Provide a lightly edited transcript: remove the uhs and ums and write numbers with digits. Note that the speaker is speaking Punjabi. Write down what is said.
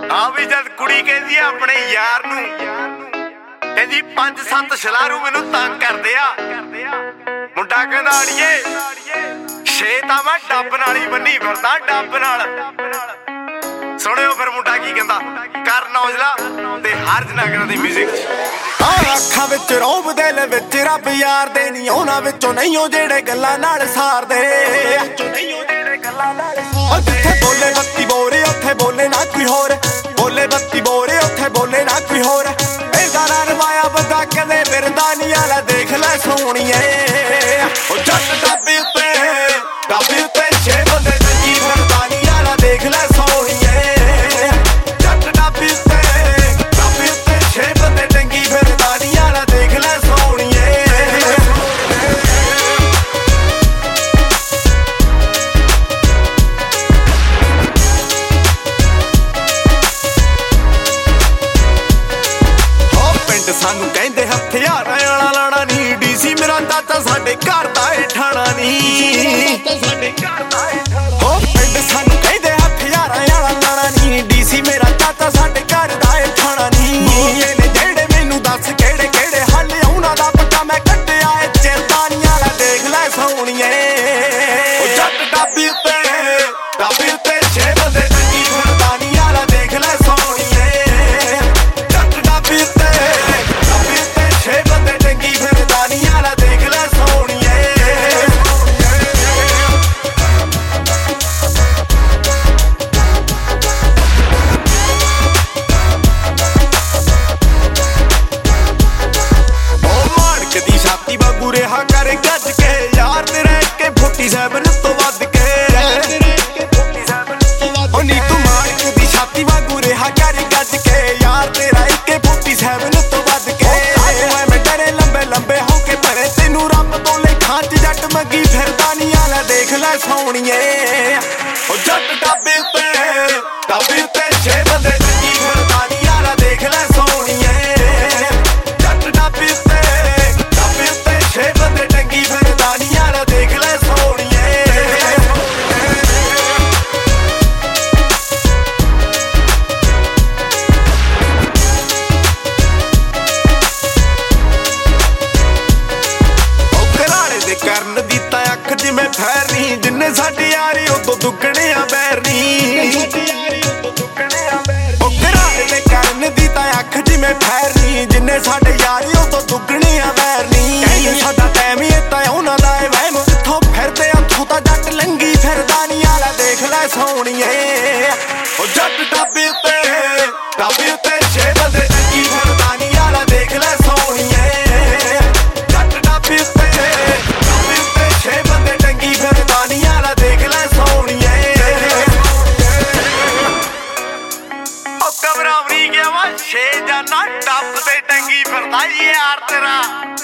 ਆ ਵੀ ਜਦ ਕੁੜੀ ਕਹਿੰਦੀ ਆ ਆਪਣੇ ਯਾਰ ਨੂੰ, ਕਹਿੰਦੀ 5-7 ਸ਼ਲਾਰੂ ਮੈਨੂੰ ਤੰਗ ਕਰਦੇ ਆ। ਮੁੰਡਾ ਕਹਿੰਦਾ ਅੜੀਏ ਛੇ ਤਾਂ ਮੈਂ ਡੱਬ ਨਾਲ ਹੀ ਬੰਨੀ ਫਿਰਦਾ, ਡੱਬ ਨਾਲ। ਸੁਣਿਓ ਫਿਰ ਮੁੰਡਾ ਕੀ ਕਹਿੰਦਾ, ਕਰਨ ਔਜਲਾ ਤੇ ਹਰਜ ਨਗਰ ਦੀ ਮਿਊਜ਼ਿਕ। ਅੱਖਾਂ ਵਿੱਚ ਰੋਬ ਦਿਲ ਵਿੱਚ ਰੱਬ ਯਾਰ ਦੇ ਨਹੀਂ, ਉਹਨਾਂ ਵਿੱਚੋਂ ਨਹੀਂ ਉਹ ਜਿਹੜੇ ਗੱਲਾਂ ਨਾਲ ਸਾਰਦੇ। ਜਿੱਥੇ ਬੋਲੇ ਬੱਤੀ ਬੋਰੇ ਉੱਥੇ ਬੋਲੇ ਨਾ ਕੋਈ ਹੋਰ, ਬੋਲੇ ਬੱਤੀ ਬੋਰੇ ਉੱਥੇ ਬੋਲੇ ਨਾ ਕੋਈ ਹੋਰ। ਇਹਦਾ ਨਾ ਰਵਾਇਆ ਬੰਦਾ ਕਦੇ ਫਿਰਦਾ ਨਹੀਂ, ਆਲਾ ਦੇਖ ਲੈ ਸੋਹਣੀਏ। ਉਹ ਜੱਟ ਡੱਬੇ ਉੱਤੇ ਛੇ ਬੰਦੇ ਟੰਗੀ ਫਿਰਦਾ ਨਹੀਂ, ਆਲਾ ਦੇਖ ਲੈ ਸੋਹਣੀਏ। ਜੱਟ ਡੱਬੇ ਉੱਤੇ ਛੇ ਬੰਦੇ ਟੰਗੀ ਫਿਰਦਾ ਨਹੀਂ, ਆਲਾ ਦੇਖ ਲੈ ਸੋਹਣੀਏ। ਸਾਨੂੰ ਕਹਿੰਦੇ ਹਥਿਆਰਾਂ ਵਾਲਾ ਲਾਣਾ ਨੀ, ਡੀਸੀ ਮੇਰਾ ਚਾਚਾ ਸਾਡੇ ਘਰ ਦਾ ਏ ਠਾਣਾ ਨੀ। ਉਹ ਪਿੰਡ ਸਾਨੂੰ ਕਹਿੰਦੇ ਹਥਿਆਰਾਂ ਵਾਲਾ ਲਾਣਾ ਨੀ, ਡੀਸੀ ਮੇਰਾ ਚਾਚਾ ਸਾਡੇ ਘਰ ਦਾ ਏ ਠਾਣਾ ਨੀ। ਇਹਨੇ ਜਿਹੜੇ ਮੈਨੂੰ ਦੱਸ ਕਿਹੜੇ ਕਿਹੜੇ ਹੱਲ, ਉਹਨਾਂ ਦਾ ਪੱਕਾ ਮੈਂ ਕੱਢਿਆ ਏ ਚਿਰਦਾਨੀਆਂ ਵਾਲਾ ਦੇਖ ਲੈ ਸੋਹਣੀਏ। ਉਹ ਜੱਟ ਡੱਬੀ ਉੱਤੇ ਛੇ ਬੰਦੇ ਟੰਗੀ ਫਿਰਦਾ ਨੀ, ਆਲਾ ਦੇਖ ਲੈ ਸੋਹਣੀਏ। ਜੱਟ ਡੱਬੀ ਉੱਤੇ ਛੇ ਬੰਦੇ ਟੰਗੀ ਫਿਰਦਾ ਨੀ, ਆਲਾ ਦੇਖ ਲੈ ਸੋਹਣੀਏ। ਉਹ ਮਾੜਕ ਦੀ ਛਾਤੀ ਵਾਂਗੂ ਰਿਹਾ ਕਰ ਗੱਜ ਕੇ, ਯਾਰ ਤੇਰੇ ਕੇ 47 ਤੋਂ ਵੱਧ ਕੇ। ਉਹ ਨੀ ਤੂੰ ਮਾੜਕ ਦੀ ਛਾਤੀ ਵਾਂਗੂ ਰਿਹਾ ਕਰ ਗੱਜ ਕੇ, ਯਾਰ ਤੇਰਾ AK 47 ਤੋਂ ਵੱਧ ਕੇ। ਲੰਬੇ ਹੋ ਕੇ ਭਰੇ ਤੈਨੂੰ ਰੱਬ ਤੋਂ ਲੇਖਾਂ ਚ ਜੱਟ ਮੰਗੀ ਫਿਰਦਾ ਨੀ, ਆਲਾ ਦੇਖ ਲੈ ਸੋਹਣੀਏ। ਉਹ ਜੱਟ ਡੱਬੇ ਉੱਤੇ ਛੇ ਬੰਦੇ ਟੰਗੀ ਫਿਰਦਾ ਨੀ, ਆਲਾ ਦੇਖ ਲੈ ਸੋਹਣੀਏ। ਜੱਟ ਡੱਬੇ ਉੱਤੇ ਛੇ ਬੰਦੇ ਟੰਗੀ ਫਿਰਦਾ ਨੀ, ਆਲਾ ਦੇਖ ਲੈ ਸੋਹਣੀਏ। ਕਰਨ ਦੀ ਤਾਂ ਅੱਖ ਜਿਵੇਂ ਫੈਰਨੀ, ਜਿੰਨੇ ਸਾਡੇ ਯਾਰੀ ਉਦੋਂ ਦੁੱਗਣੇ ਆ ਬੈਰਨੀ। ਉਹ ਘਰਾੜੇ ਦੇ ਕਰਨ ਦੀ ਤਾਂ ਅੱਖ ਜਿਵੇਂ ਫੈਰਨੀ, ਜਿੰਨੇ ਸਾਡੇ ਯਾਰੀ ਉਦੋਂ ਦੁੱਗਣੇ ਆ ਬੈਰਨੀ। ਕਹਿੰਦੇ ਸਾਡਾ ਟਾਈਮ ਹੀ ਏਦਾਂ ਉਹਨਾਂ ਦਾ ਏ ਵਹਿਮ, ਜਿੱਥੋਂ ਫਿਰਦੇ ਉੱਥੋਂ ਤਾਂ ਜੱਟ ਲੰਗੀ ਫਿਰਦਾ ਨੀ, ਆਲਾ ਦੇਖ ਲੈ ਸੋਹਣੀਏ। ਉਹ ਜੱਟ ਡੱਬੇ ਉੱਤੇ ਛੇ ਬੰਦੇ ਟੰਗੀ ਫਿਰਦਾ ਨੀ, ਆਲਾ ਦੇਖ ਲੈ ਸੋਹਣੀਏ। ਜੱਟ ਡੱਬੇ ਉੱਤੇ ਛੇ ਬੰਦੇ ਟੰਗੀ ਫਿਰਦਾ ਨੀ, ਆਲਾ ਦੇਖ ਲੈ ਸੋਹਣੀਏ। ਉਹ ਘਬਰਾਉਣੀ ਗਿਆ ਵਾ ਛੇ ਜਾਨਾ, ਡੱਬ ਤੇ ਟੰਗੀ ਫਿਰਦਾ ਯਾਰ ਤੇਰਾ।